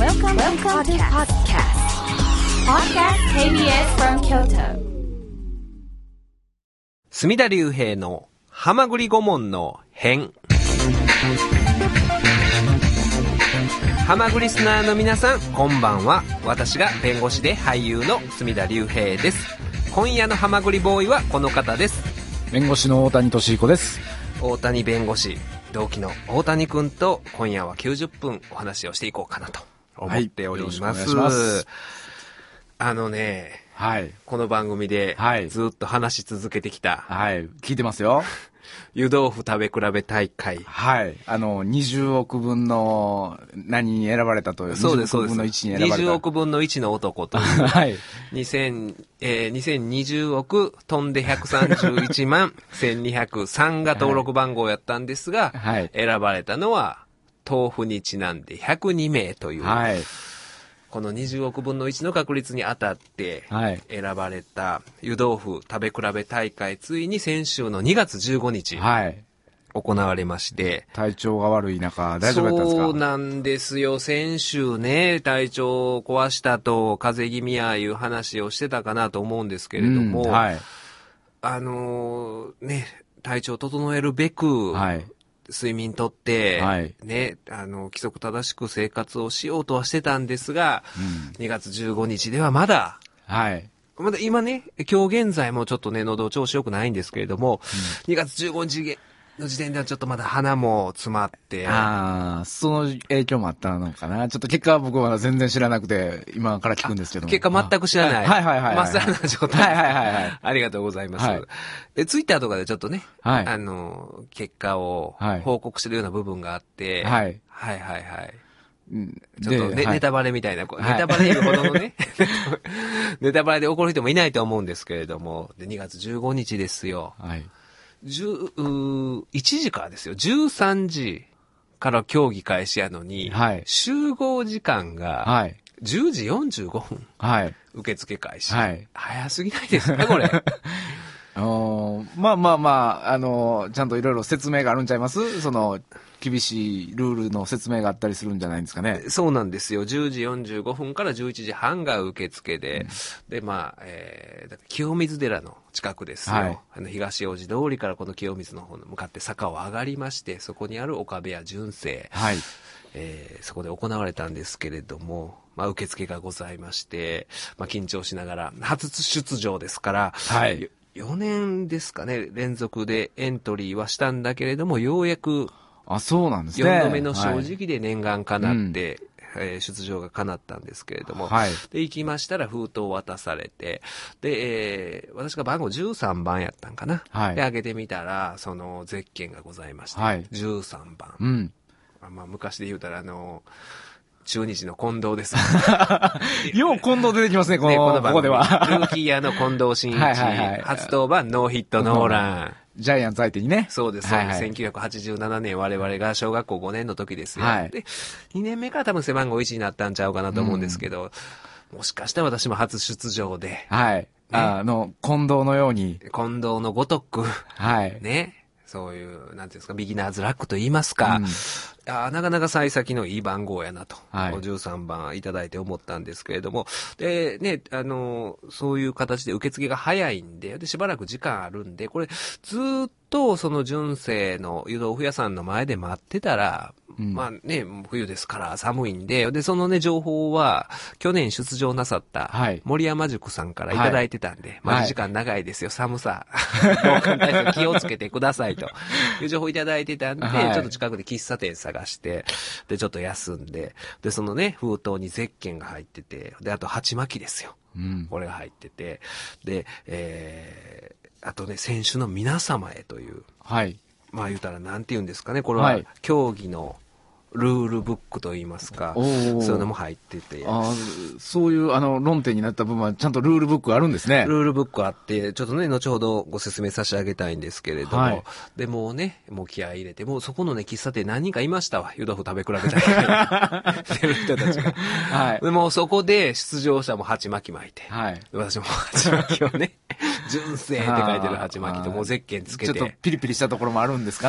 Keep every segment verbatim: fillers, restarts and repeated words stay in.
Welcome, Welcome to podcast. Podcast ケービーエス from Kyoto. 隅田隆平のはまぐり顧問の編。はまぐりリスナーの皆さん、こんばんは。私が弁護士で俳優の隅田隆平です。今夜のはまぐりボーイはこの方です。 弁護士の大谷俊彦です。 大谷弁護士、同期の大谷くんと今夜はきゅうじゅっぷんお話をしていこうかなと思っております。はい、よろしくお願いします。あのね、 はい、 この番組でずっと話し続けてきた、 はい、聞いてますよ。 湯豆腐食べ比べ大会。 はい。あの、にじゅうおくぶんの何に選ばれたという。 そうです、そうです。 にじゅうおくぶんのいちに選ばれた。 にじゅうおくぶんのいちの男という。 はい。 にせん、えー、にせんにじゅうおく飛んでひゃくさんじゅういちまんせんにひゃくさんが登録番号やったんですが、はい、選ばれたのは、豆腐にちなんでひゃくにめいという。はい。このにじゅうおくぶんのいちの確率に当たって選ばれた湯豆腐食べ比べ大会、ついに先週のにがつじゅうごにち行われまして、はい、 体調が悪い中大丈夫だったんですか？ そうなんですよ。先週ね、体調を壊したと風邪気味やいう話をしてたかなと思うんですけれども、うん、はい、あのー、ね、体調を整えるべく、はい、睡眠とって、はい、ね、あの、規則正しく生活をしようとはしてたんですが、うん、にがつじゅうごにちではまだ、はい。まだ今ね、今日現在もちょっとね、喉調子良くないんですけれども、うん、にがつじゅうごにちの時点ではちょっとまだ鼻も詰まって。 ああ、その影響もあったのかな。ちょっと結果は僕は全然知らなくて、今から聞くんですけども。 結果全く知らない。 はいはいはい、はい。 まっさらな状態。 はいはいはいはい。 ありがとうございます。はい、で、ツイッターとかでちょっとね、はい、あの、結果を報告してるような部分があって、はい、はいはいはい。ちょっとね、はい、ネタバレみたいな、はい、ネタバレ言うほどのね、ネタバレで怒る人もいないと思うんですけれども、で、にがつじゅうごにちですよ。はい。じゅういちじからですよ。じゅうさんじから競技開始やのに、はい、集合時間がじゅうじよんじゅうごふん。はい、受付開始。はい、早すぎないですか、これ。 おまあまあまあ、あの、ちゃんといろいろ説明があるんちゃいます？その、厳しいルールの説明があったりするんじゃないんですかね。 そうなんですよ。じゅうじよんじゅうごふんからじゅういちじはんが受付で、うん、で、まあ、えー、だ清水寺の近くですよ。はい、あの東大路通りからこの清水の方に向かって坂を上がりまして、そこにある岡部屋純正。はい。えー、そこで行われたんですけれども、まあ、受付がございまして、まあ、緊張しながら、初出場ですから、はい。よねんですかね、連続でエントリーはしたんだけれども、ようやく、 あ、そうなんですね。 よんどめの正直で念願かなって、はい、えー、出場が叶ったんですけれども、はい、で、行きましたら封筒を渡されて、で、えー、私が番号じゅうさんばんやったんかな。はい、で、開けてみたら、その、ゼッケンがございまして、はい、じゅうさんばん。うん。まあ、昔で言うたら、あの、中日の近藤です。 よう近藤出てきますね、この、ね、このここでは。 ルーキーイヤーの近藤真一。はいはいはい、初登板、ノーヒットノーラン。 ジャイアンツ相手にね。 そうです、そうです。はいはい、せんきゅうひゃくはちじゅうななねん我々が小学校ごねんの時ですよ。はい、で、にねんめから多分背番号いちになったんちゃうかなと思うんですけど、うん、もしかしたら私も初出場で。 はい。ね、あの、近藤のように。 近藤のごとく。はい。ね。そういう、なんていうんですか、ビギナーズラックと言いますか、うん、あなかなか幸先のいい番号やなと、はい、じゅうさんばんいただいて思ったんですけれども、で、ね、あの、そういう形で受付が早いんで、で、しばらく時間あるんで、これ、ずっとその純正の湯豆腐屋さんの前で待ってたら、うん、まあね、冬ですから寒いんで、で、そのね、情報は、去年出場なさった森山塾さんからいただいてたんで、はい、まあ時間長いですよ、寒さ。防寒対策気をつけてくださいという情報いただいてたんで、はい、ちょっと近くで喫茶店探して、で、ちょっと休んで、で、そのね、封筒にゼッケンが入ってて、で、あと鉢巻きですよ。うん、これが入ってて、で、えー、あとね、選手の皆様へという、はい。まあ言うたらなんて言うんですかね、これは競技のルールブックといいますか、そういうのも入ってて。 あそういうあの論点になった部分はちゃんとルールブックあるんですね。 ルールブックあって、ちょっとね、後ほどご説明差し上げたいんですけれども、はい、でもね、もう気合い入れて、もうそこのね、喫茶店何人かいましたわ。湯豆腐食べ比べたい。してる人たちが。はい。でもそこで出場者も鉢巻き巻いて、はい。私も鉢巻きをね、純正って書いてる鉢巻きともうゼッケンつけて。 ちょっとピリピリしたところもあるんですかな。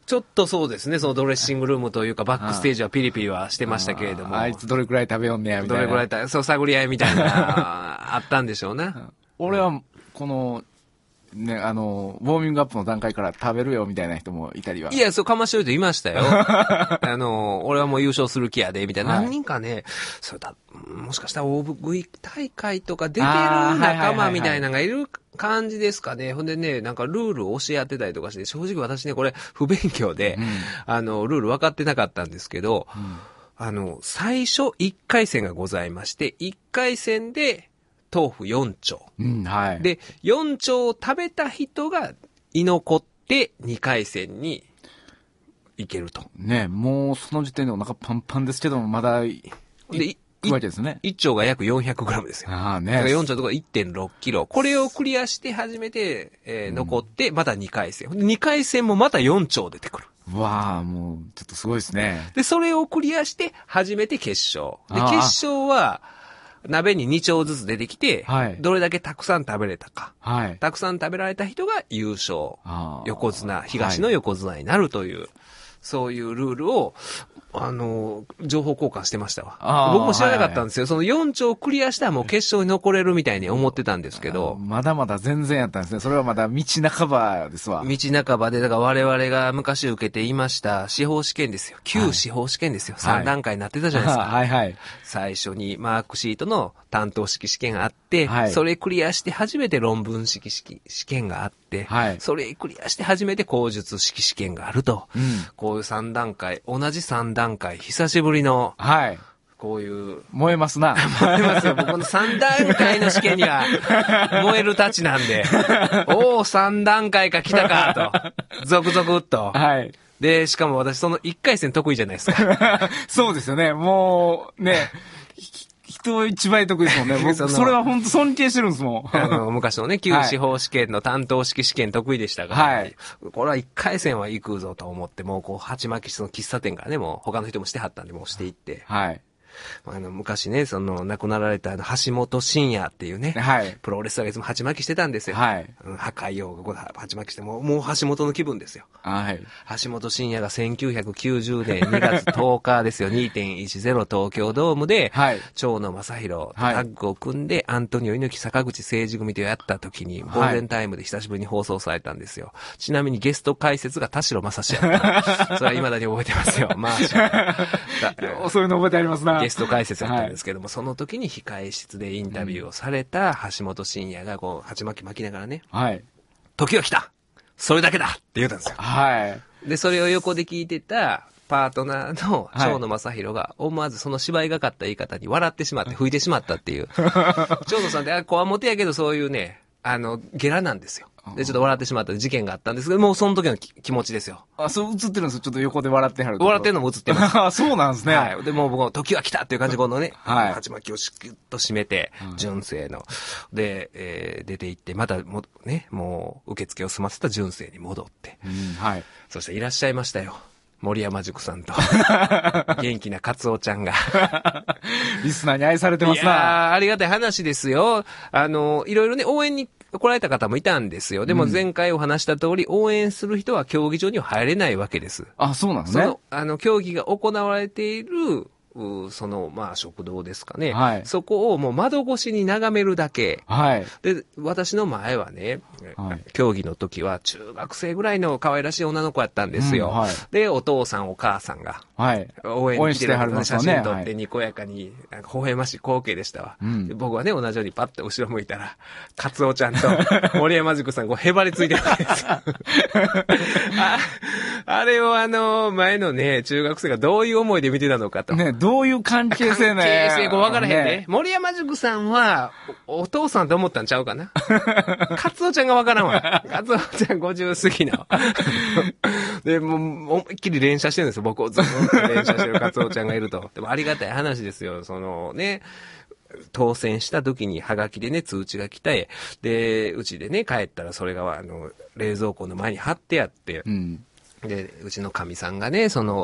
ちょっとそうですね、そのドレッシングルームというか、バックステージはピリピリはしてましたけれども。 あ, あいつどれくらい食べよんねや、みたいな。 どれくらいた、そう、探り合いみたいな、あったんでしょうね。 俺は、この、ね、あの、ウォーミングアップの段階から食べるよみたいな人もいたりは。 いや、そう、かましてる人いましたよ。あの、俺はもう優勝する気やで、みたいな。はい、何人かね、それだ、もしかしたら大食い大会とか出てる仲間みたいなのがいる感じですかね。ほんでね、なんかルールを教え合ってたりとかして、正直私ね、これ不勉強で、うん、あの、ルール分かってなかったんですけど、うん、あの、最初いっかい戦がございまして、いっかい戦で、豆腐よん丁、 うんはい、 でよん丁を食べた人が居残ってにかい戦に行けるとね。もうその時点でお腹パンパンですけどもまだいでいくわけですね。 いっ丁が約 よんひゃくグラム ですよ。 ああね。 だからよん丁とか いってんろくキロ、これをクリアして初めて、えー、残ってまたにかい戦、にかい戦もまたよん丁出てくる。 わあ、もうちょっとすごいですね。 でそれをクリアして初めて決勝で、決勝は鍋にに丁ずつ出てきて、はい、どれだけたくさん食べれたか、はい、たくさん食べられた人が優勝、横綱、東の横綱になるという、はい、そういうルールを、あの、情報交換してましたわ。僕も知らなかったんですよ。はいはい、そのよん丁クリアしたらもう決勝に残れるみたいに思ってたんですけど。 まだまだ全然やったんですね。それはまだ道半ばですわ。 道半ばで、だから我々が昔受けていました司法試験ですよ。旧司法試験ですよ。はい、さん段階になってたじゃないですか。 はいはい。 最初にマークシートの担当式試験があって、はい、それクリアして初めて論文式試験があって、はい、それクリアして初めて口述式試験があると、うん、こういうさん段階、同じさん段階、久しぶりの、はい、こういう。 燃えますな。 燃えますよ。僕のさん段階の試験には燃えるたちなんで、おー、さん段階か来たかと、ゾクゾクっと。はい。で、しかも私そのいっかい戦得意じゃないですか。 そうですよね。もう、ね。人一倍得意ですもんね。僕、そ, それは本当尊敬してるんですもん。 あの、昔のね、旧司法試験の担当式試験得意でしたから、はい、これはいっかい戦は行くぞと思って、もうこう、鉢巻き室の喫茶店からね、もう他の人もしてはったんで、もうしていって。はい。あの、昔ね、その、亡くなられたあの、橋本真也っていうね、はい。プロレスラーがいつも鉢巻きしてたんですよ。はい。破壊王が鉢巻きして、もう、もう橋本の気分ですよ。はい。橋本真也がせんきゅうひゃくきゅうじゅうねんにがつとおかですよ、にてんいちゼロ 東京ドームで、はい。蝶野正宏とタッグを組んで、アントニオ猪木坂口誠二組とやった時に、ゴールデンタイムで久しぶりに放送されたんですよ。ちなみにゲスト解説が田代正史やった。それは未だに覚えてますよ。まあ、そういうの覚えてありますな。 ゲスト解説だったんですけども、はい、その時に控え室でインタビューをされた橋本真也がこう鉢巻き巻きながらね、はい、時は来た、それだけだって言ったんですよ。はい。でそれを横で聞いてたパートナーの蝶野正宏が思わずその芝居がかった言い方に笑ってしまって吹いてしまったっていう。蝶野さんってこわもてやけどそういうね、あのゲラなんですよ。でちょっと笑ってしまった事件があったんですけど、もうその時の気持ちですよ。 あ、そう映ってるんですよ。ちょっと横で笑ってはる。 笑ってるのも映ってます。 あ、そうなんですね。 はい。でもう僕も時は来たっていう感じでこのね、はい、鉢巻きをしっと締めて、うん、純正ので、えー、出て行ってまたもね、もう受付を済ませた純正に戻って、うん、はい。そしていらっしゃいましたよ。森山塾さんと元気なカツオちゃんがリスナーに愛されてますな。いやありがたい話ですよ。あのいろいろね応援に来られた方もいたんですよ。でも前回お話した通り、うん、応援する人は競技場には入れないわけです。 あ、そうなんですね。 そのあの競技が行われているそのまあ食堂ですかね、はい、そこをもう窓越しに眺めるだけ、はい、で私の前はね、はい、競技の時は中学生ぐらいの可愛らしい女の子やったんですよ、うんはい、でお父さんお母さんが応援に来てるので写真撮ってにこやかになんか微笑ましい光景でしたわ、うん、で僕はね同じようにパッと後ろ向いたらカツオちゃんと森山塾さんこうへばりついてるわけですよあ, あれをあの前のね中学生がどういう思いで見てたのかと、 ね、どういう関係性ね。 関係性こう分からへんね。ね森山塾さんはお、お父さんと思ったんちゃうかな。カツオちゃんが分からんわ。カツオちゃんごじゅう過ぎの。で、もう思いっきり連射してるんですよ。僕をずっと連射してるカツオちゃんがいると。でもありがたい話ですよ。そのね、当選した時にハガキでね通知が来て、でうちでね帰ったらそれがあの冷蔵庫の前に貼ってあって。うんでうちのかみさんがねその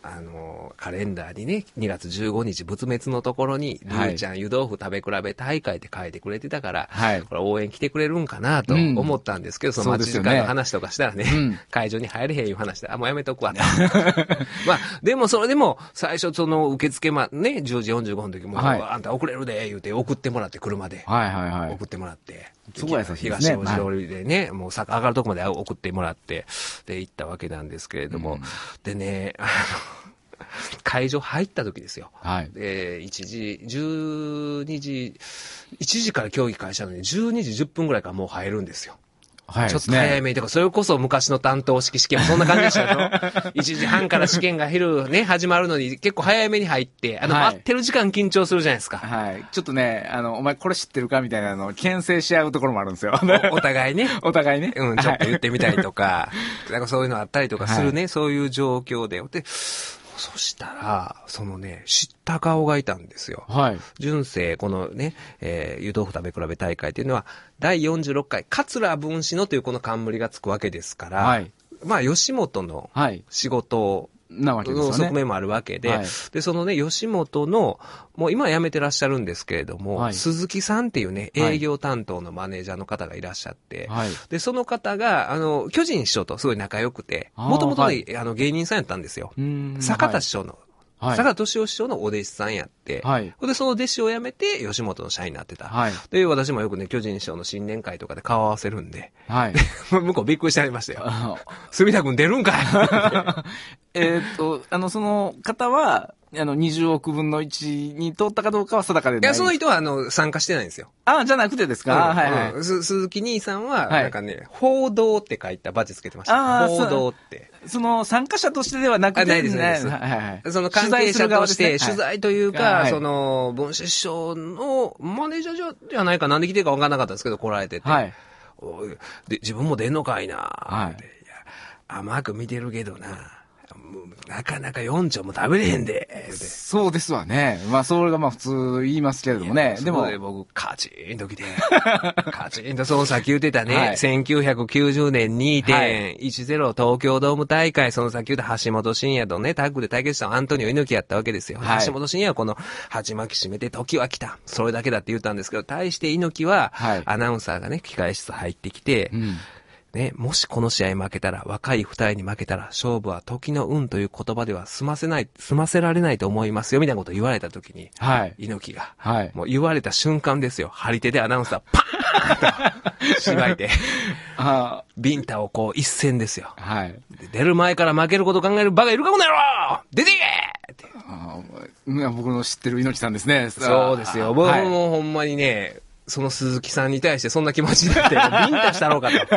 あの、カレンダーにね、にがつじゅうごにち仏滅のところに、ルーちゃん湯豆腐食べ比べ大会って書いてくれてたから、はい、これ応援来てくれるんかなと思ったんですけど、うん、その待ち時間の話とかしたらね、ね会場に入れへんいう話で、あ、もうやめとくわと。まあ、でもそれでも、最初その受付ま、ね、じゅうじよんじゅうごふんの時も、はい、あんた遅れるで、言うて送ってもらって、車で。はいはいはい。送ってもらって。 すごい優しいですね。 東大路でね、はい、もう坂上がるとこまで送ってもらって、で、行ったわけなんですけれども、うん、でね、あの、会場入った時ですよ。はい。で、いちじ、じゅうにじ、いちじから競技開始なのにじゅうにじじゅっぷんぐらいからもう入るんですよ。はい、ちょっと早めに、とか、それこそ昔の担当式試験もそんな感じでしたよ。いちじはんから試験が昼ね、始まるのに結構早めに入って、あの、はい、待ってる時間緊張するじゃないですか。 はい。ちょっとね、あの、お前これ知ってるかみたいなのを牽制し合うところもあるんですよ。 お, お互いね。 お互いね。 うん、ちょっと言ってみたりとか、はい、なんかそういうのあったりとかするね、はい、そういう状況で。で、そしたら、そのね、知った顔がいたんですよ。はい。純正、このね、えー、湯豆腐食べ比べ大会っていうのは、だいよんじゅうろっかい、桂文枝のというこの冠がつくわけですから、はい。まあ、吉本の仕事を、なわけですよね。側面もあるわけで、はい、で、そのね、吉本の、もう今は辞めてらっしゃるんですけれども、はい、鈴木さんっていうね、営業担当のマネージャーの方がいらっしゃって、はい、で、その方が、あの、巨人師匠とすごい仲良くて、もともとね、あの、芸人さんやったんですよ。坂田師匠の。はい、坂田敏夫師匠のお弟子さんやって、はい、で、その弟子を辞めて、吉本の社員になってた。はい、で、私もよくね、巨人師匠の新年会とかで顔合わせるんで、はい、向こうびっくりしてありましたよ。住田くん出るんかいえっと、あの、その方は、あの、にじゅうおくぶんのいちに通ったかどうかは定かでない。 いや、その人は、あの、参加してないんですよ。 ああ、じゃなくてですか、うん、はいはい、 うん。鈴木兄さんは、なんかね、はい、報道って書いたバッジつけてました。報道って。 その、参加者としてではなくて、 あ、ないですね。はいはい。その関係者として、取材というか、はい、その、文枝師匠のマネージャーじゃないか、なんで来てるか分からなかったんですけど、来られてて。はい。で、自分も出んのかいな、はい、いや、甘く見てるけどな。なかなかよん丁も食べれへんで。 そうですわね。まあ、それがまあ普通言いますけれどもね。 でも。それで僕、カチーンと来て、カチーンとその先言ってたね、はい、せんきゅうひゃくきゅうじゅうねん にてんいちゼロ 東京ドーム大会、その先言った橋本真也とね、タッグで対決したアントニオ猪木やったわけですよ。はい、橋本真也はこの、鉢巻き締めて時は来た。それだけだって言ったんですけど、対して猪木は、はい、アナウンサーがね、控え室入ってきて、うんね、もしこの試合負けたら、若い二人に負けたら、勝負は時の運という言葉では済ませない、済ませられないと思いますよ、みたいなことを言われたときに、はい。猪木が、はい。もう言われた瞬間ですよ。張り手でアナウンサー、パーンと、しばいて、あビンタをこう一戦ですよ。はい。出る前から負けることを考えるバカいるかこの野郎出ていけって。あ僕の知ってる猪木さんですね。 そうですよ。僕もほんまにね、その鈴木さんに対してそんな気持ちになって、ビンタしたろうかと。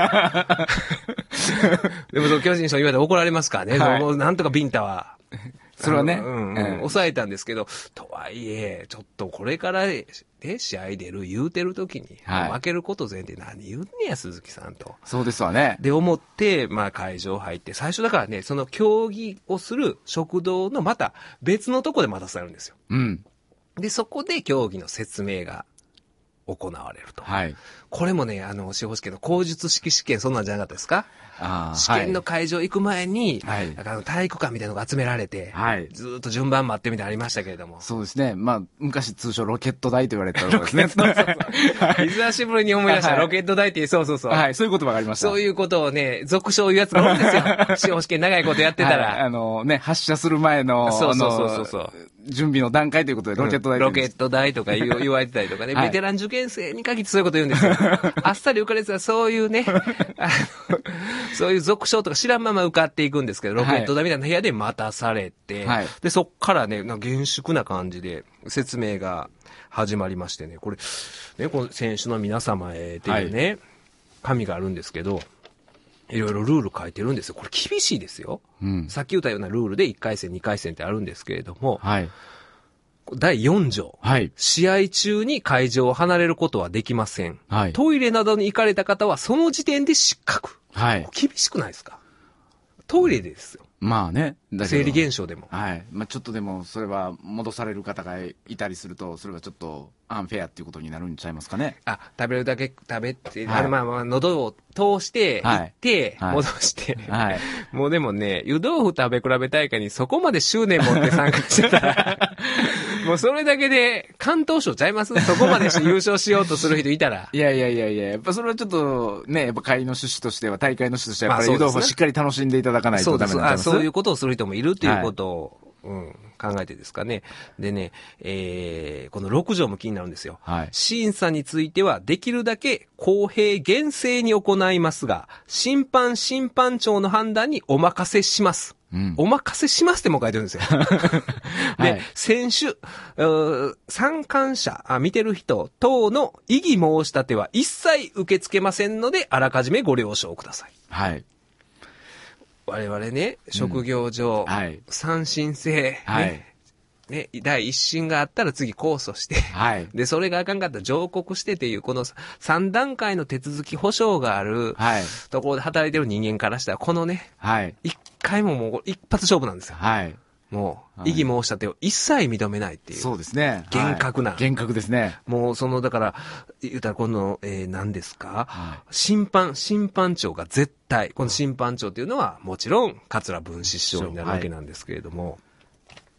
でもその巨人賞言われて怒られますからね。はい、もうなんとかビンタは。 それはね。 うん、うん。抑えたんですけど、とはいえ、ちょっとこれからで試合出る言うてる時に、はい、負けること前提何言うねや、鈴木さんと。 そうですわね。 で思って、まあ会場入って、最初だからね、その競技をする食堂のまた別のとこで待たされるんですよ。うん。で、そこで競技の説明が、行われると。はい。これもね、あの、司法試験の口述式試験、そんなんじゃなかったですか？ああ。試験の会場行く前に、はい。なんか体育館みたいなのが集められて、はい。ずーっと順番待ってみたいなのありましたけれども。 そうですね。まあ、昔通称ロケット台と言われたところですね。 そうそうそう。はい。久しぶりに思い出した、はい、ロケット台って、そうそうそう。 はい。そういう言葉がありました。 そういうことをね、俗称言うやつが多いんですよ。司法試験長いことやってたら。はい、 あのね、発射する前の、 そうそうそうそうそう。 準備の段階ということでロケット台、うん、 ロケット台とか言, 言われてたりとかね、はい、ベテラン受験生に限ってそういうこと言うんですよ。あっさり受かるやつはそういうね、あのそういう俗称とか知らんまま受かっていくんですけど、ロケット台みたいな部屋で待たされて、はい、で、そっからね、なんか厳粛な感じで説明が始まりましてね、これ、ね、この選手の皆様へっていうね、はい、紙があるんですけど、いろいろルール書いてるんですよ。これ厳しいですよ。うん、さっき言ったようなルールでいっかい戦、にかい戦ってあるんですけれども、はい、だいよん条、はい、試合中に会場を離れることはできません。はい、トイレなどに行かれた方はその時点で失格。はい、厳しくないですか？トイレですよ。 まあね。 生理現象でも。 はい。まあちょっとでも、それは戻される方がいたりすると、それはちょっとアンフェアっていうことになるんちゃいますかね。 あ、食べるだけ食べて、はい、あのまあまあ、喉を通して、行って、はい、戻して、はい。もうでもね、湯豆腐食べ比べ大会にそこまで執念持って参加してたら、もうそれだけで、関東賞ちゃいますそこまで優勝しようとする人いたら。 いやいやいやいや、やっぱそれはちょっと、ね、やっぱ会の趣旨としては、大会の趣旨としては、やっぱり湯豆腐をしっかり楽しんでいただかないとダメなんちゃいます？ そういうことをする人もいるっていうことを、はい、うん、考えてですかね。でね、えー、このろく条も気になるんですよ。はい、審査については、できるだけ公平厳正に行いますが、審判審判長の判断にお任せします。うん、お任せしますっても書いてるんですよ。で、はい、選手、参観者、見てる人等の異議申し立ては一切受け付けませんので、あらかじめご了承ください。はい。我々ね、職業上、うんはい、三審制、ね、はい、ね、第一審があったら次控訴して、はい、で、それがあかんかったら上告してっていう、この三段階の手続き保障がある、はい、ところで働いてる人間からしたら、このね、はい、一回ももう一発勝負なんですよ。はい。もう、異議申し立てを一切認めないっていう。 そうですね。 厳格な。 はい、厳格ですね。 もう、その、だから、言うたら、この、えー、何ですか、はい、審判、審判長が絶対、この審判長っていうのは、もちろん、桂文枝師匠になるわけなんですけれども、はい、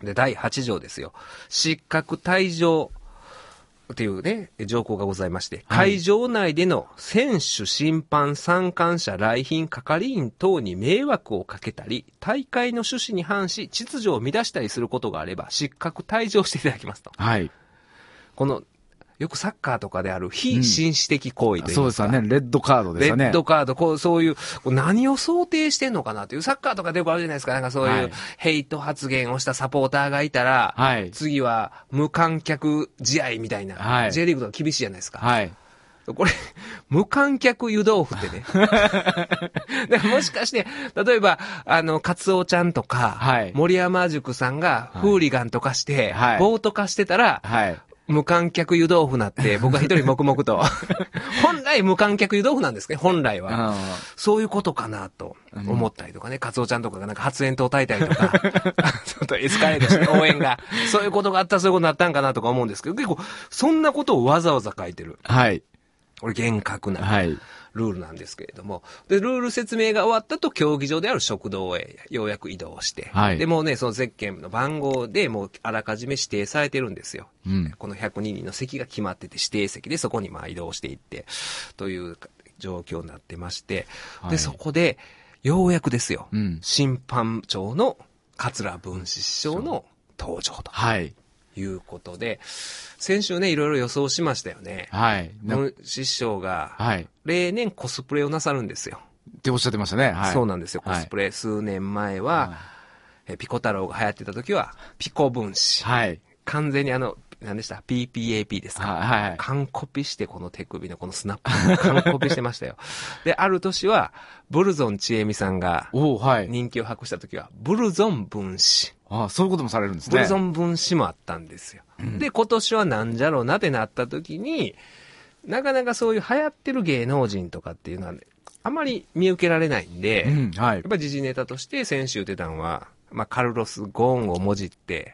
で、だいはち条ですよ。失格退場っていうね、条項がございまして、はい、会場内での選手、審判、参観者、来賓、係員等に迷惑をかけたり、大会の趣旨に反し、秩序を乱したりすることがあれば、失格退場していただきますと。はい。この、よくサッカーとかである非紳士的行為といいますか、 うん、そうですよね。レッドカードですよね。 レッドカード、こう、そういう、何を想定してんのかなという、サッカーとかでよくあるじゃないですか。なんかそういう、ヘイト発言をしたサポーターがいたら、はい、次は無観客試合みたいな、はい、J リーグとか厳しいじゃないですか。はい。これ、無観客湯豆腐ってね。でもしかして、例えば、あの、カツオちゃんとか、はい、森山塾さんがフーリガンとかして、はい、暴徒化してたら、はい無観客湯豆腐なって、僕は一人黙々と。本来無観客湯豆腐なんですね、本来は。そういうことかなと思ったりとかね、カツオちゃんとかがなんか発煙筒焚いたりとか、ちょっとエスカレートして応援が、そういうことがあったらそういうことになったんかなとか思うんですけど、結構、そんなことをわざわざ書いてる。はい。これ厳格な。はい。ルールなんですけれども。で、ルール説明が終わったと競技場である食堂へようやく移動して。はい。で、もうね、そのゼッケンの番号でもうあらかじめ指定されてるんですよ。うん。このひゃくにんにんの席が決まってて指定席でそこにまあ移動していって、という状況になってまして。はい、で、そこで、ようやくですよ。うん。審判長の桂文枝師匠の登場と。はい。いうことで、先週ね、いろいろ予想しましたよね。はい。文枝師匠が、はい。例年コスプレをなさるんですよ。 っておっしゃってましたね。はい。 そうなんですよ。コスプレ。はい、数年前は、はい、えピコ太郎が流行ってた時は、ピコ分子。はい。完全にあの、何でした ?ピーピーエーピー ですか、はい、はい。完コピしてこの手首のこのスナップ完コピしてましたよ。で、ある年は、ブルゾンちえみさんが、人気を博した時は、ブルゾン分子。 ああ、そういうこともされるんですね。 ブルゾン分子もあったんですよ。うん、で、今年はなんじゃろうなってなった時に、なかなかそういう流行ってる芸能人とかっていうのは、ね、あまり見受けられないんで、うんはい、やっぱり時事ネタとして先週出たのは、まあ、カルロス・ゴーンをもじって、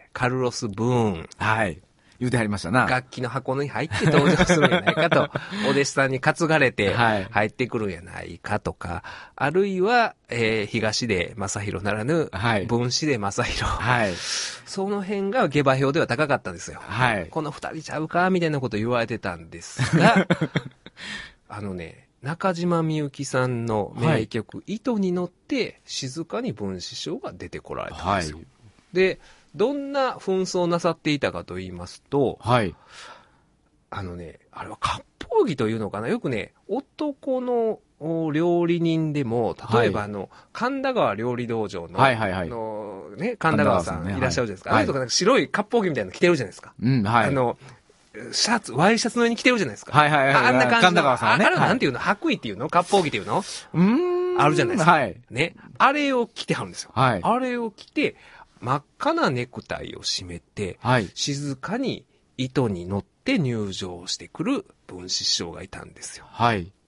カルロス・ブーン。はい。 言うてはりましたな。 楽器の箱に入って登場するんやないかと、お弟子さんに担がれて入ってくるんやないかとか、はい、あるいは、えー、東出正宏ならぬ、はい、分子出正宏。はい。その辺が下馬評では高かったんですよ。はい。この二人ちゃうかみたいなこと言われてたんですが、あのね、中島みゆきさんの名曲、はい、糸に乗って静かに文枝師匠が出てこられたんですよ。はい、で、どんな紛争なさっていたかと言いますと、はい。あのね、あれは割烹着というのかな、よくね、男の料理人でも、例えばあの、はい、神田川料理道場の、はいはいはい、あのね、神田川さんいらっしゃるじゃないですか。はい、あれとかなんか白い割烹着みたいなの着てるじゃないですか。うん、はい。あの、シャツ、ワイシャツの上に着てるじゃないですか。はいはいはい。あんな感じの。神田川さんね。あれはなんていうの、白衣っていうの割烹着っていうのうーん。あるじゃないですか。はい。ね。あれを着てはるんですよ。はい。あれを着て、真っ赤なネクタイを締めて、はい、静かに糸に乗って入場してくる文枝師匠がいたんですよ。はい。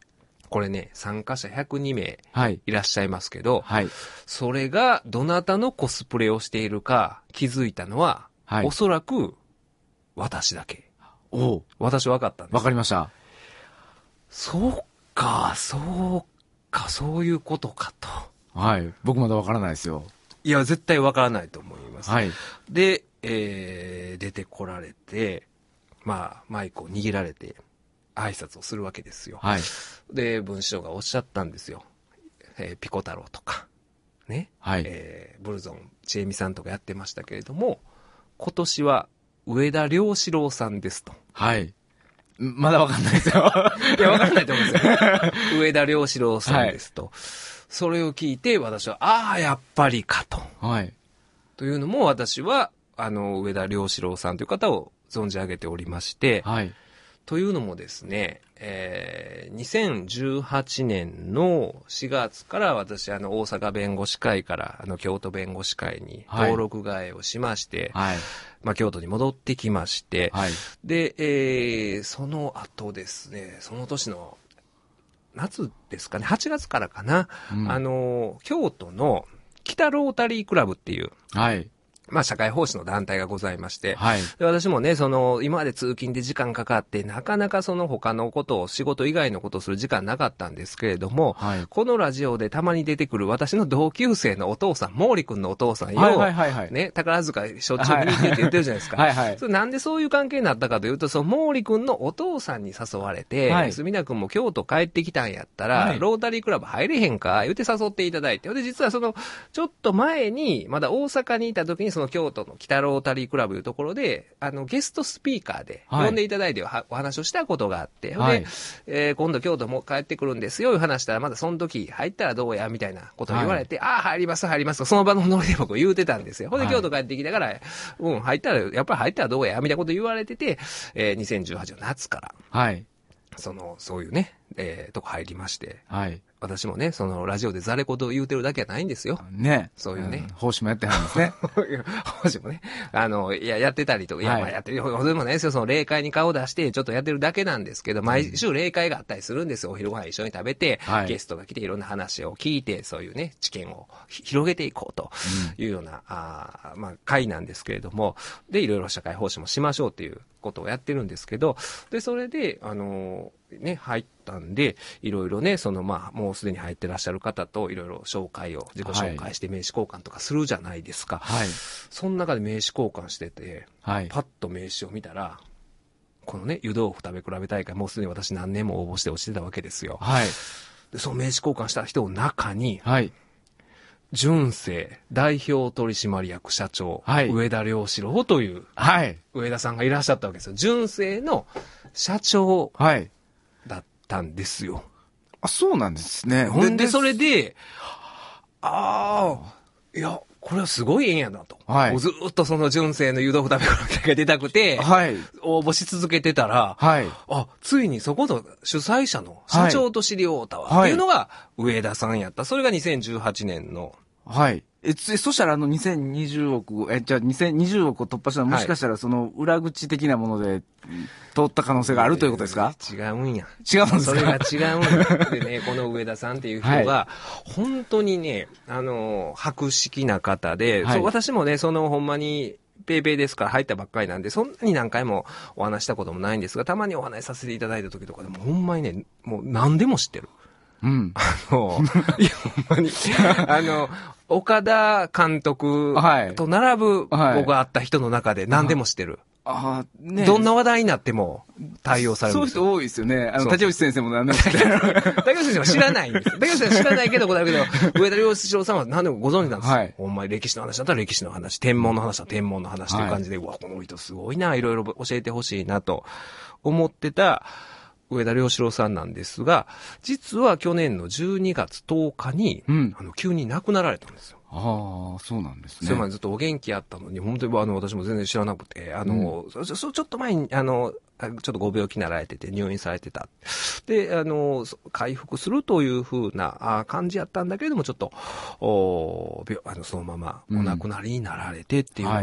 これね、参加者ひゃくにめいいらっしゃいますけど、 はい。 それがどなたのコスプレをしているか気づいたのは、はい、おそらく私だけ。 おう。 私分かったんです。 分かりました。 そうか、そうか、そういうことかと。 はい。僕まだ分からないですよ。 いや、絶対分からないと思います。 はい。 で、えー、出てこられて、まあ、マイクを握られて、挨拶をするわけですよ。 はい。 で、文章がおっしゃったんですよ。えー、ピコ太郎とか、ね。 はい。 えー、ブルゾン、ちえみさんとかやってましたけれども、今年は上田良志郎さんですと。 はい。まだわかんないですよ。 いや、わかんないと思うんですよ。上田良志郎さんですと。はい、それを聞いて、私は、ああ、やっぱりかと。 はい。 というのも、私は、あの、上田良志郎さんという方を存じ上げておりまして、 はい。 というのもですね、えー、にせんじゅうはちねんのしがつから私、あの、大阪弁護士会から、あの、京都弁護士会に登録替えをしまして、 はい。 まあ、京都に戻ってきまして、 はい。 で、えー、その後ですね、その年の夏ですかね、はちがつからかな、うん、あの、京都の北ロータリークラブっていう、 はい。 まあ、社会奉仕の団体がございまして、 はい、 で私もね、その、今まで通勤で時間かかって、なかなかその他のことを、仕事以外のことをする時間なかったんですけれども、はい、このラジオでたまに出てくる私の同級生のお父さん、毛利君のお父さんよ、 はいはいはいはい、 ね、宝塚しょっちゅう見に行ってって言ってるじゃないですか。 はいはい、 それなんでそういう関係になったかというと、その毛利君のお父さんに誘われて、はい、墨田君も京都帰ってきたんやったら、はい、ロータリークラブ入れへんか言って誘っていただいて、で、実はその、ちょっと前に、まだ大阪にいた時にその京都の北ロータリークラブいうところで、あの、ゲストスピーカーで、呼んでいただいてお話をしたことがあって、はい、で、えー、今度京都も帰ってくるんですよ、いう話したら、まだその時入ったらどうや、みたいなことを言われて、はい、ああ、入ります、入りますと、その場のノリで僕言うてたんですよ。ほんで、京都帰ってきたから、はい、うん、入ったら、やっぱり入ったらどうや、みたいなこと言われてて、えー、にせんじゅうはちねん夏から、 はい。 その、そういうね、えー、とこ入りまして、 はい。 私もね、そのラジオでザレ言を言うてるだけはないんですよ。 ね。 そういうね。 うん、奉仕もやってはるんですね。 奉仕もね。あの、いや、やってたりとか、いや、まあやってる、ほどでもないですよ。その霊界に顔出して、ちょっとやってるだけなんですけど、毎週霊界があったりするんですよ。お昼ご飯一緒に食べて、はい、ゲストが来ていろんな話を聞いて、そういうね、知見を広げていこうというような、うん、あまあ、会なんですけれども、で、いろいろ社会奉仕もしましょうっていうことをやってるんですけど、で、それで、あの、ね、入ったんで、いろいろね、そのまあ、もうすでに入ってらっしゃる方といろいろ紹介を、自己紹介して名刺交換とかするじゃないですか。はい。その中で名刺交換してて、はい。パッと名刺を見たら、このね、湯豆腐食べ比べ大会、もうすでに私何年も応募して落ちてたわけですよ。はい。で、その名刺交換した人の中に、はい。純正代表取締役社長、はい、上田良志郎という、はい。上田さんがいらっしゃったわけですよ。純正の社長、はい。だったんですよ。 あ、そうなんですね。 ほんで、それで、ああ、いや、これはすごい縁やなと。はい。もうずっとその純正の湯豆腐食べ比べが出たくて、はい。応募し続けてたら、はい。あ、ついにそこの主催者の社長と知り合うたわ、はい。っていうのが上田さんやった。それがにせんじゅうはちねんの。 はい。え、つ、そしたらあのにせんにじゅうおく、え、じゃあにせんにじゅうおくを突破したらもしかしたらその裏口的なもので通った可能性があるということですか？ 違うんや。 違うんですか？ それが違うんや。でね、この上田さんっていう人が、本当にね、あの、博識な方で、はい、そう、私もね、そのほんまに、ペイペイですから入ったばっかりなんで、そんなに何回もお話したこともないんですが、たまにお話しさせていただいた時とかでもほんまにね、もう何でも知ってる。うん。あの、いや、ほんまに、あの、岡田監督と並ぶ僕が会った人の中で何でも知ってる。ああ、ね。どんな話題になっても対応されるんですよ。 そういう人多いですよね。あの、竹内先生も何でも知ってる。 竹内先生は知らないんです。竹内先生は知らないけど、だけど、上田良志郎さんは何でもご存知なんですよ。はい。ほんまに歴史の話だったら歴史の話、天文の話だったら天文の話っていう感じで、はい、うわ、この人すごいな、いろいろ教えてほしいなと思ってた、上田良志郎さんなんですが、実は去年のじゅうにがつとおかに、うん、あの急に亡くなられたんですよ。 ああ、そうなんですね。 それまでずっとお元気あったのに、本当にあの私も全然知らなくて、あの、うん、そ, そちょっと前に、あの、ちょっとご病気になられてて入院されてた。で、あの、回復するという風な感じやったんだけれども、ちょっと、おあのそのままお亡くなりになられてっていうのが、うんはい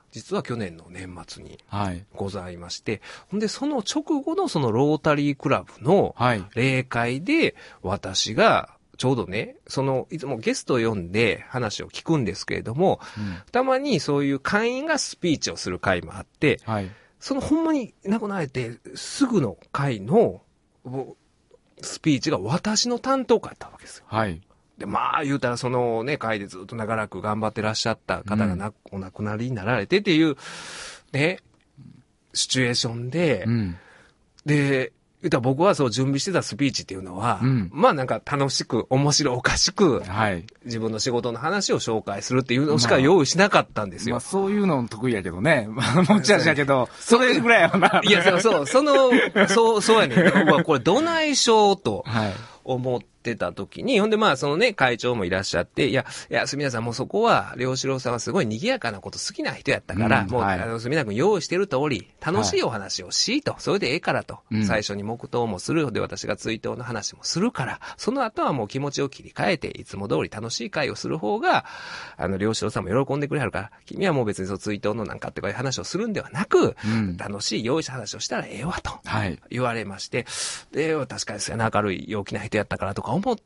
実は去年の年末にございまして、はい、ほんでその直後のそのロータリークラブの例会で私がちょうどね、そのいつもゲストを呼んで話を聞くんですけれども、うん、たまにそういう会員がスピーチをする会もあって、はい、そのほんまに亡くなられてすぐの会のスピーチが私の担当会だったわけですよ。はい。で、まあ言うたらそのね、会でずっと長らく頑張ってらっしゃった方がな、うん、お亡くなりになられてっていう、ね、シチュエーションで、うん、で、言うたら僕はそう準備してたスピーチっていうのは、うん、まあなんか楽しく、面白おかしく、はい、自分の仕事の話を紹介するっていうのしか用意しなかったんですよ。 まあ、まあ、そういうの得意やけどね。持ち味やけど、それぐらいやな。 いや、そう、そう、その、そう、そうやねん。うわ、これどないしようと思って、ってた時に、ほんでまあそのね、会長もいらっしゃって、いや、いや、住田さんもうそこは、良志郎さんはすごい賑やかなこと好きな人やったから、うん、もう、はい、あの、住田君用意してる通り、楽しいお話をしと、はい、それでええからと、うん、最初に黙祷もする、で私が追悼の話もするから、その後はもう気持ちを切り替えて、いつも通り楽しい会をする方が、あの、良志郎さんも喜んでくれはるから、君はもう別にその追悼のなんかっていう話をするんではなく、うん、楽しい用意した話をしたらええわと、言われまして、はい、で、確かにそうやな、明るい陽気な人やったからとか思って、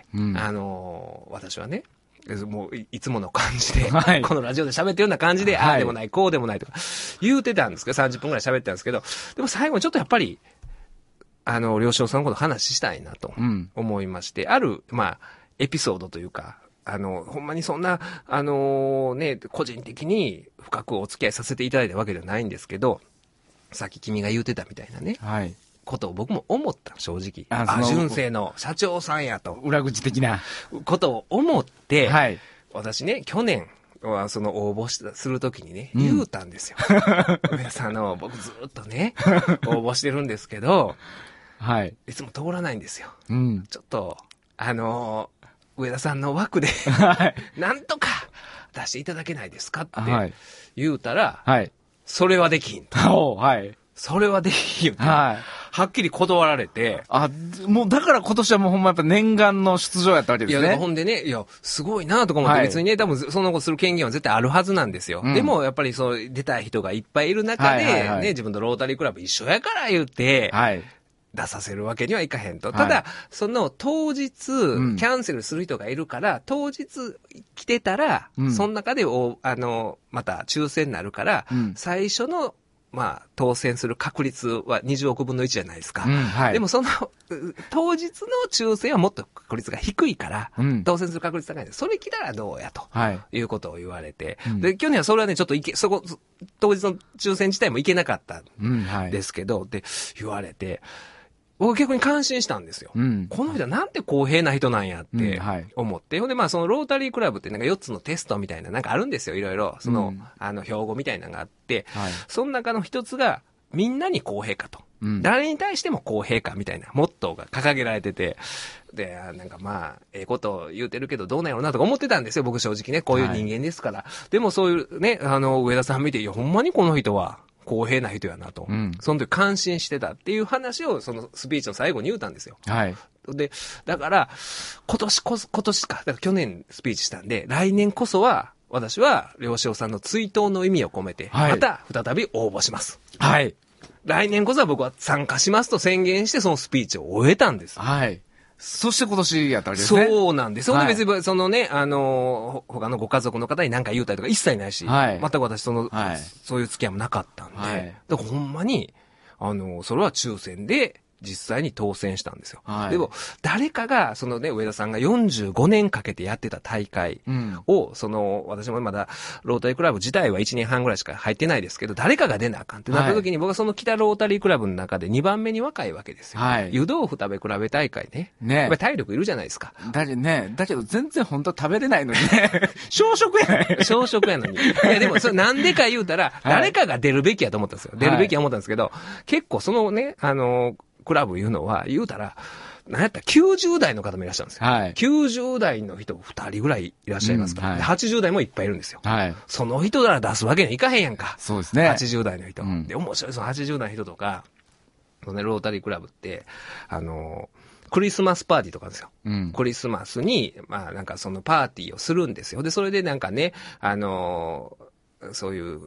うん、あのー、私はね、もう い, いつもの感じで、はい、このラジオで喋ってるような感じで、はい、ああでもない、こうでもないとか言うてたんですけど、さんじゅっぷんくらい喋ってたんですけど、でも最後にちょっとやっぱり、あの、良志郎さんのこと話したいなと思いまして、うん、ある、まあ、エピソードというか、あの、ほんまにそんな、あのー、ね、個人的に深くお付き合いさせていただいたわけではないんですけど、さっき君が言うてたみたいなね。はい。ことを僕も思った、正直。あ、あ純正の社長さんやと。 裏口的な。 ことを思って、はい。私ね、去年はその応募しするときにね、うん、言うたんですよ。上田さん、あの、僕ずっとね、応募してるんですけど、はい。いつも通らないんですよ。うん。ちょっと、あの、上田さんの枠で、はい。なんとか出していただけないですかって言うたら、はい。それはできんと。はい。それはできんよって。はい。はっきり断られて。 あ、もうだから今年はもうほんまやっぱ念願の出場やったわけですね。 いや、ほんでね、いや、すごいなとか思って、別にね、はい、多分そのことする権限は絶対あるはずなんですよ。うん、でもやっぱりそう、出たい人がいっぱいいる中で、はいはいはい、ね、自分とロータリークラブ一緒やから言って、はい。出させるわけにはいかへんと。ただ、はい、その当日、うん、キャンセルする人がいるから、当日来てたら、うん、その中でお、あの、また抽選になるから、うん、最初の、まあ、当選する確率はにじゅうおくぶんのいちじゃないですか。うんはい、でもその、当日の抽選はもっと確率が低いから、うん、当選する確率高いんで、それ来たらどうやと、はい、いうことを言われて、うん、で、去年はそれはね、ちょっといけ、そこ、当日の抽選自体もいけなかったんですけど、うんはい、で、言われて、僕逆に感心したんですよ。うん、この人はなんて公平な人なんやって思って。ほ、うんはい、んでまあそのロータリークラブってなんかよっつのテストみたいななんかあるんですよ。いろいろ。その、うん、あの標語みたいなのがあって、はい、その中の一つがみんなに公平かと、うん。誰に対しても公平かみたいなモットーが掲げられてて。で、なんかまあ、ええこと言うてるけどどうなんやろうなとか思ってたんですよ。僕正直ね。こういう人間ですから。はい、でもそういうね、あの、上田さん見て、いやほんまにこの人は、公平な人やなと、うん。その時感心してたっていう話をそのスピーチの最後に言うたんですよ。はい。で、だから、今年こそ、今年か、だから去年スピーチしたんで、来年こそは、私は、良志郎さんの追悼の意味を込めて、はい、また再び応募します。はい。来年こそは僕は参加しますと宣言して、そのスピーチを終えたんです。はい。 そして今年やったわけですね。 そうなんです。それで別に、そのね、あの、他のご家族の方に何か言うたりとか一切ないし、はい、全く私その、はい、そういう付き合いもなかったんで、はい、だからほんまに、あの、それは抽選で、実際に当選したんですよ。はい、でも、誰かが、そのね、上田さんがよんじゅうごねんかけてやってた大会を、うん、その、私もまだ、ロータリークラブ自体はいちねんはんぐらいしか入ってないですけど、誰かが出なあかんってなった時に、はい、僕はその北ロータリークラブの中でにばんめに若いわけですよ。はい、湯豆腐食べ比べ大会ね。ね。やっぱり体力いるじゃないですか。 だけどね、だけど全然本当は食べれないのにね。小食やない小食やのに。いや、でも、それなんでか言うたら、誰かが出るべきやと思ったんですよ。出るべきや思ったんですけど、結構そのね、あの、クラブいうのは、言うたら、なんやったらきゅうじゅう代の方もいらっしゃるんですよ。はい、きゅうじゅう代の人ふたりぐらいいらっしゃいますから、うんはい、はちじゅう代もいっぱいいるんですよ。はい、その人なら出すわけにはいかへんやんか。 そうですね。 はちじゅう代の人。うん、で、面白いそのはちじゅう代の人とか、そのね、ロータリークラブって、あの、クリスマスパーティーとかですよ。うん、クリスマスに、まあなんかそのパーティーをするんですよ。で、それでなんかね、あの、そういう、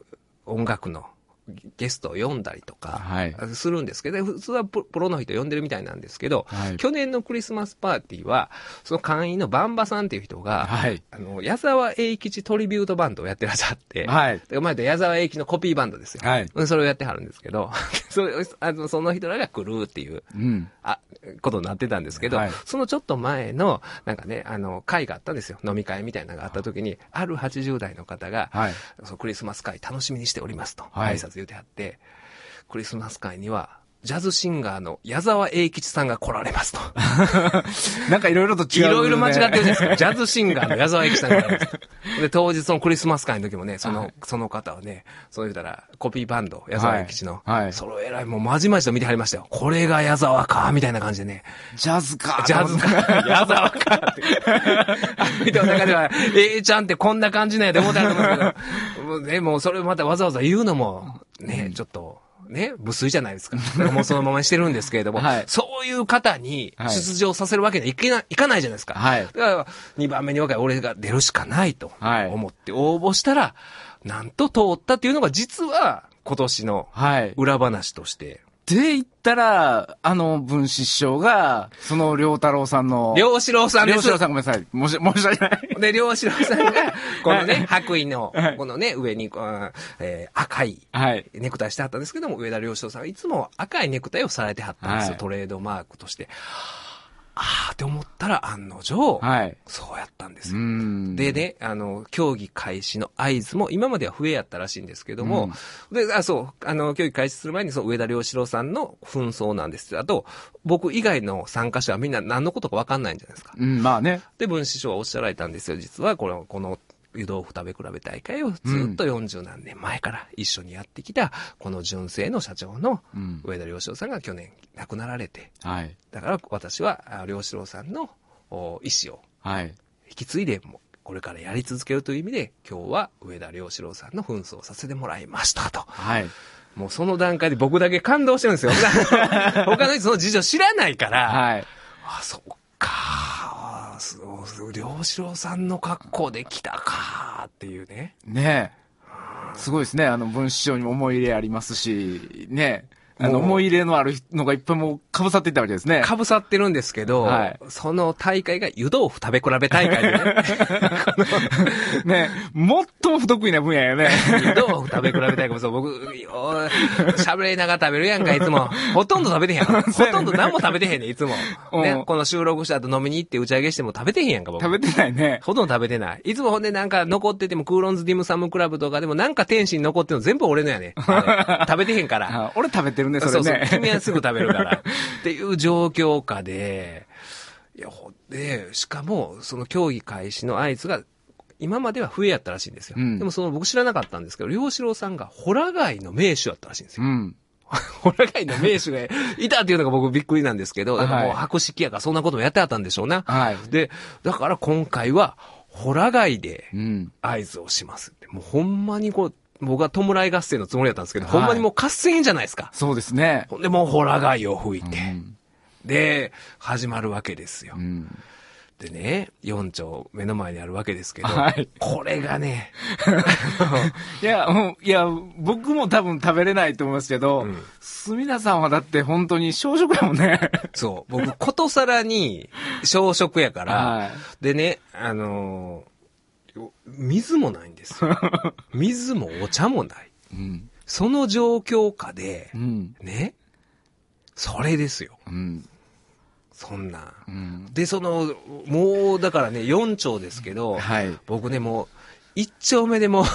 音楽のゲストを呼んだりとかするんですけど、はい、普通はプロの人呼んでるみたいなんですけど、はい、去年のクリスマスパーティーはその会員のバンバさんっていう人が、はい、あの矢沢永吉トリビュートバンドをやってらっしゃって、はい、前で矢沢永吉のコピーバンドですよ、はい、それをやってはるんですけどそ, あのその人らが来るっていう、うん、あことになってたんですけど、はい、そのちょっと前のなんかねあの会があったんですよ、飲み会みたいなのがあった時にあるはちじゅう代の方が、はい、そのクリスマス会楽しみにしておりますと、はい、挨拶言ってはって、クリスマス会にはジャズシンガーの矢沢永吉さんが来られますとなんかいろいろと違う、ね、 いろいろ間違ってるじゃないですか。ジャズシンガーの矢沢永吉さんが来られますで、当日のクリスマス会の時もね、その、はい、その方はね、そう言ったらコピーバンド矢沢永吉の、はいはい、それをえらいもうまじまじと見てはりましたよ。これが矢沢かみたいな感じでね、 ジャズかジャズか矢沢かって見ての中ではえーちゃんってこんな感じなんやで思ったと思うんですけどもうね、もうそれをまたわざわざ言うのもね、うん、ちょっとね、無粋じゃないですか。だからもうそのままにしてるんですけれども、はい、そういう方に出場させるわけにはいかない、いかないじゃないですか。はい、だからにばんめに若い俺が出るしかないと思って応募したら、なんと通ったっていうのが実は今年の裏話として。はいで言ったら、あの、文枝師匠が、その、良太郎さんの。 良志郎さんです。 良志郎さんごめんなさい。申し、申し訳ない。 で、良志郎さんが、このね、白衣の、このね、上に、えー、赤い、ネクタイしてはったんですけども、上田良志郎さんがいつも赤いネクタイをされてはったんですよ。はい、トレードマークとして。あーって思ったら案の定、はい、そうやったんですよ。でね、あの、競技開始の合図も今までは笛やったらしいんですけども、で、あ、そう、あの、競技開始する前にその上田良志郎さんの紛争なんです。あと、僕以外の参加者はみんな何のことか分かんないんじゃないですか。 うん、まあね。 で、文枝師匠はおっしゃられたんですよ。実はこの、この、湯豆腐食べ比べ大会をずっとよんじゅうなんねんまえから一緒にやってきた、この純正の社長の上田良志郎さんが去年亡くなられて、はい、だから私は良志郎さんの意思を引き継いで、これからやり続けるという意味で、今日は上田良志郎さんの紛争をさせてもらいましたと。はい、もうその段階で僕だけ感動してるんですよ。他の人その事情知らないから、はい、あ、そうか。良志郎さんの格好で来たかっていうね。 ねえ。すごいですね。あの、文枝師匠にも思い入れありますし、ねえ。あの、思い入れのあるのがいっぱいもう被さっていったわけですね。 被さってるんですけど、はい、その大会が湯豆腐食べ比べ大会でね。 ね、最も不得意な分野よね。 湯豆腐食べ比べ大会、そう、僕、喋りながら食べるやんか、いつも。ほとんど食べてへんやん。ほとんど何も食べてへんねん、いつも。ね、この収録した後飲みに行って打ち上げしても食べてへんやんか、僕。 食べてないね。 ほとんど食べてない。いつもほんでなんか残ってても、クーロンズディムサムクラブとかでもなんか天使に残ってるの全部俺のやね。食べてへんから。 俺食べてるね、それね。 そうそう。君はすぐ食べるから。っていう状況下で、いや、ほんで、しかも、その競技開始の合図が、今までは笛やったらしいんですよ。うん、でもその僕知らなかったんですけど、良志郎さんがホラガイの名手だったらしいんですよ。うん、ホラガイの名手がいたっていうのが僕びっくりなんですけど、だからもう博識やからそんなこともやってはったんでしょうな。はい、で、だから今回は、ホラガイで合図をしますって。もうほんまにこう、僕は弔い合戦のつもりだったんですけど、はい、ほんまにもう合戦じゃないですか。 そうですね。 ほんでもうホラガイを吹いて、うん、で、始まるわけですよ。うん、でね、よん丁目の前にあるわけですけど、はい、これがね、 いや、いや、僕も多分食べれないと思いますけど、うん、住田さんはだって本当に小食やもんね。 そう、僕、ことさらに小食やから、はい、でね、あのー、水もないんですよ。水もお茶もない。うん、その状況下で、うん、ね、それですよ。うん、そんな、うん。で、その、もう、だからね、よん丁ですけど、はい、僕ね、もう、いち丁目でもう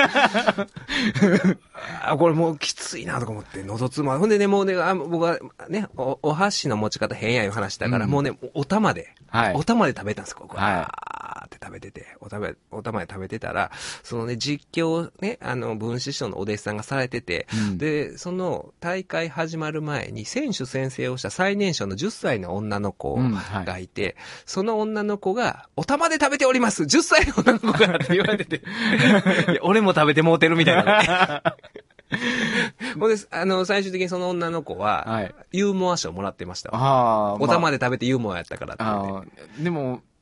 あ、これもうきついなとか思って、喉つま、ほんでね、もうね、あ僕はねお、お箸の持ち方変やいう話だから、うん、もうね、お玉で、はい、お玉で食べたんですよ、ここ。はい、って食べてて、お玉で、お玉で食べてたら、そのね、実況ね、あの、文枝師匠のお弟子さんがされてて、うん、で、その大会始まる前に、選手宣誓をした最年少のじゅっさいの女の子がいて、うんはい、その女の子が、お玉で食べておりますじゅっさいの女の子がって言われてて、いや俺も食べてもうてるみたいな。ほんで、あの、最終的にその女の子は、はい、ユーモア賞もらってました。あお玉で食べてユーモアやったからって、ね。 あでも、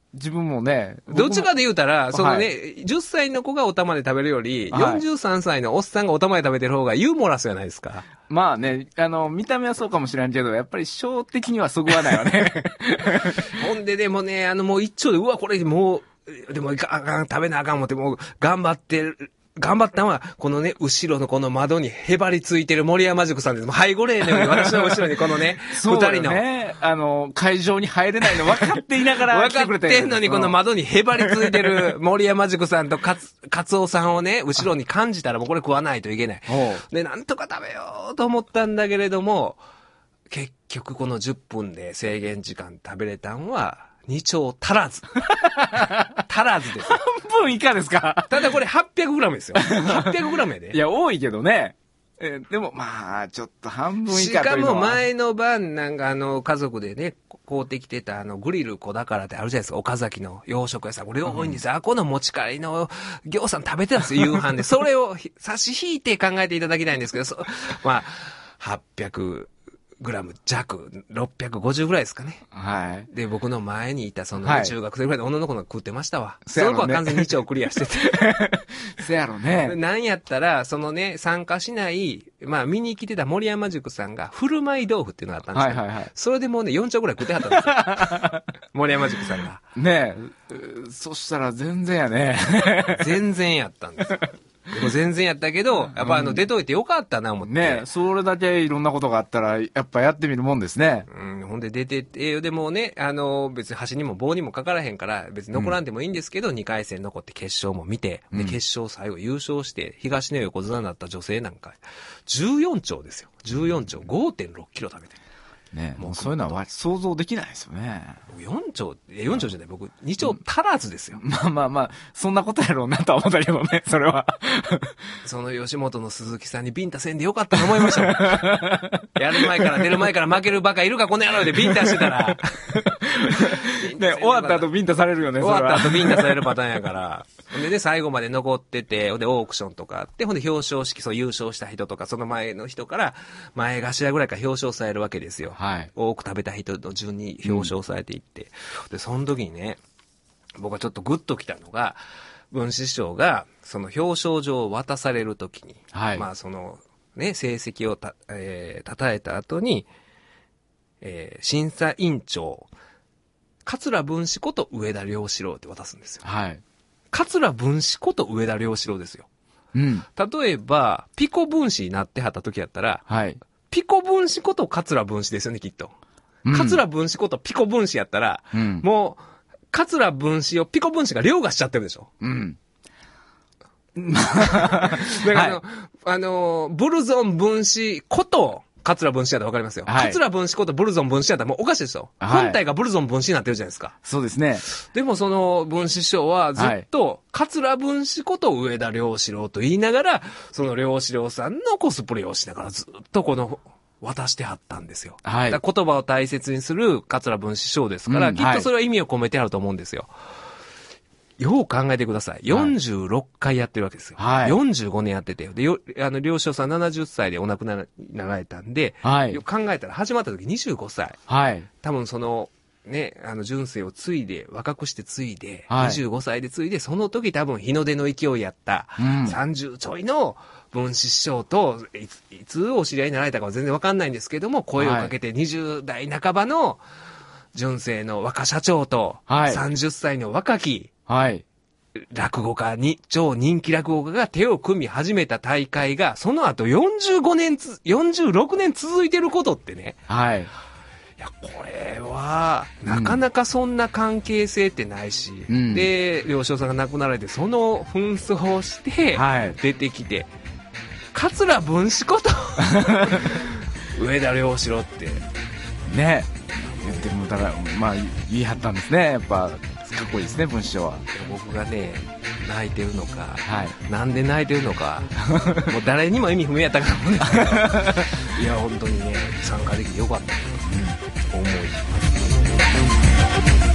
自分もね。 どっちかで言うたら、そのね、はい、じゅっさいの子がお玉で食べるより、はい、よんじゅうさんさいのおっさんがお玉で食べてる方がユーモラスじゃないですか。 まあね、あの、見た目はそうかもしれんけど、やっぱり小的にはそぐわないわね。 ほんででもね、あのもう一丁で、うわ、これもう、でもいかあかん、食べなあかん思って、もう頑張ってる。頑張ったのは、このね、後ろのこの窓にへばりついてる森山塾さんです。もう背後霊のように私の後ろにこのね、二人の。 ね、あの、会場に入れないの分かっていながら来てくれてる。 分かってんのにこの窓にへばりついてる森山塾さんとかつ、かつおさんをね、後ろに感じたらもうこれ食わないといけない。で、なんとか食べようと思ったんだけれども、結局このじゅっぷんで制限時間食べれたんは、に丁足らず。足らずです。 半分以下ですか？ ただこれ はっぴゃくグラム ですよ。はっぴゃくグラム やで。 いや、多いけどね。えー、でも、まあ、ちょっと半分以下というのは。 しかも前の晩、なんかあの、家族でね、買うてきてたあの、グリル小宝ってあるじゃないですか。岡崎の洋食屋さん。これ多いんですよ。うん、あ、この持ち帰りの餃子食べてたんですよ、夕飯で。それを差し引いて考えていただきたいんですけど、そまあ、はっぴゃくグラム弱、ろっぴゃくごじゅうぐらいですかね。 はい。 で、僕の前にいたその、ね、はい、中学生ぐらいの女の子が食ってましたわ。 その子は完全にに丁クリアしてて。 せやろね。 なんやったら、そのね、参加しない、まあ見に来てた森山塾さんが、振る舞い豆腐っていうのがあったんですよ。はいはいはい。それでもうね、よん丁ぐらい食ってはったんですよ。森山塾さんが。 ねえ、そしたら全然やね。 全然やったんですよ。でも全然やったけど、やっぱあの、出といてよかったな思って。 ね、それだけいろんなことがあったら、やっぱやってみるもんですね。 うん、ほんで出てて、でもね、あの、別に端にも棒にもかからへんから、別に残らんでもいいんですけど、うん、にかい戦残って決勝も見て、で、決勝最後優勝して、東の横綱になった女性なんか、じゅうよん丁ですよ。じゅうよん丁、ごてんろっキロ食べてる。 ね、もうそういうのは想像できないですよね。 よん丁、よん丁じゃない、僕、に丁足らずですよ。 まあまあまあ、そんなことやろうなとは思ったけどね、それは。 その吉本の鈴木さんにビンタせんでよかったと思いましたよ。やる前から出る前から負けるバカいるかこの野郎でビンタしてたら。 ね、終わった後ビンタされるよね、 終わった後ビンタされるパターンやから。でね、最後まで残ってて、で、オークションとかあって、ほんで表彰式、そう優勝した人とか、その前の人から、前頭ぐらいから表彰されるわけですよ。 はい。 多く食べた人の順に表彰されていって。うん、で、その時にね、僕はちょっとグッときたのが、文枝師匠が、その表彰状を渡される時に、はい。まあ、その、ね、成績をた、えー、称えた後に、えー、審査委員長、桂文枝こと上田良四郎って渡すんですよ。 はい。 桂文枝こと上田良四郎ですよ。 うん。 例えば、ピコ文枝になってはった時やったら、 はい。 ピコ分子こと桂分子ですよね、きっと。うん、桂分子ことピコ分子やったら、うん、もう、桂分子をピコ分子が凌駕しちゃってるでしょ。 うん。 だからあの、はい、あの、ブルゾン分子こと、桂分子やったらわかりますよ。はい、桂分子ことブルゾン分子やったらもうおかしいですよ。はい、本体がブルゾン分子になってるじゃないですか。 そうですね。 でもその分子師匠はずっと、桂分子こと上田良四郎と言いながら、その良四郎さんのコスプレをしながらずっとこの、渡してはったんですよ。はい。だ言葉を大切にする桂文枝師匠ですから、うん、きっとそれは意味を込めてあると思うんですよ。よう考えてください。よんじゅうろっかいやってるわけですよ。はい。よんじゅうごねんやってて。で、よ、あの、良四郎さんななじゅっさいでお亡くなりになられたんで、はい。よく考えたら始まった時にじゅうごさい。 はい。 多分その、ね、あの、純正を継いで、若くして継いで、はい、にじゅうごさいで継いで、その時多分日の出の勢いやった、うん、さんじゅうちょいの文枝師匠といつ、いつお知り合いになられたかは全然わかんないんですけども、声をかけてにじゅう代半ばの純正の若社長と、はい、さんじゅっさいの若き、 はい、 落語家に、超人気落語家が手を組み始めた大会が、その後よんじゅうごねんつ、よんじゅうろくねん続いてることってね、 はい。 いや、これは、なかなかそんな関係性ってないし、うん、で、良四郎さんが亡くなられて、その紛争をして、出てきて、はい、桂文枝こと上田良四郎って。 ね。でも、だから、まあ、言い張ったんですね。やっぱ、かっこいいですね、文枝師匠は。 僕がね、泣いてるのか、はい、なんで泣いてるのか、もう誰にも意味不明やったからもんですけど、いや、本当にね、参加できてよかったと思います。